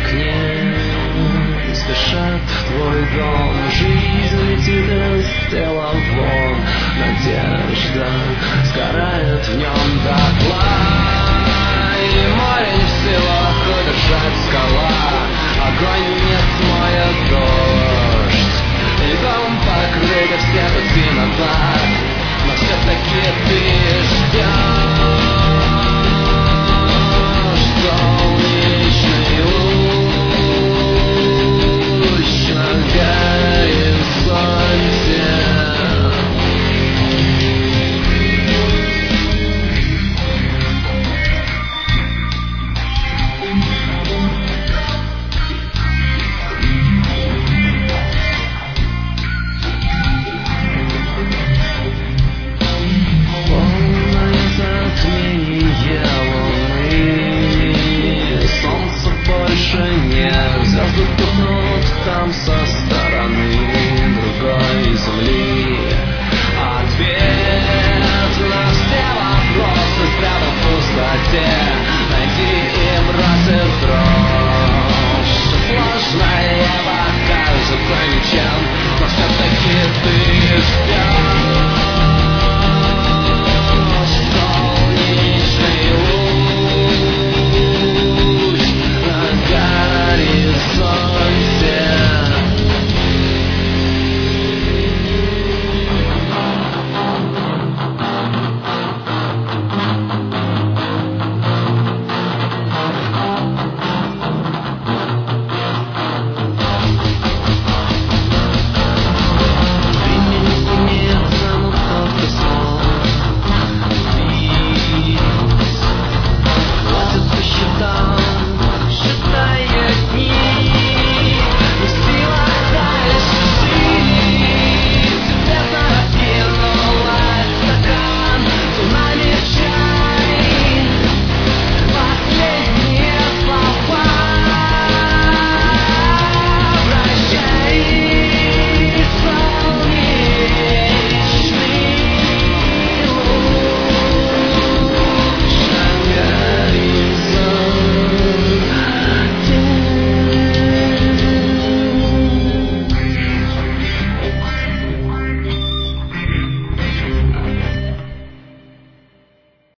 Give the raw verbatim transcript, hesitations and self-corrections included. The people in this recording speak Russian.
окне спешат в твой дом. Жизнь летит из тела вон, надежда сгорает в нем дотла. И море не в силах удержать скала, огонь не смоет дождь, и дом покрыт все пути назад, но все-таки ты ждешь. Солнечный луч на горизонте. Полное затмение луны, солнца больше нет, звезды тухнут там со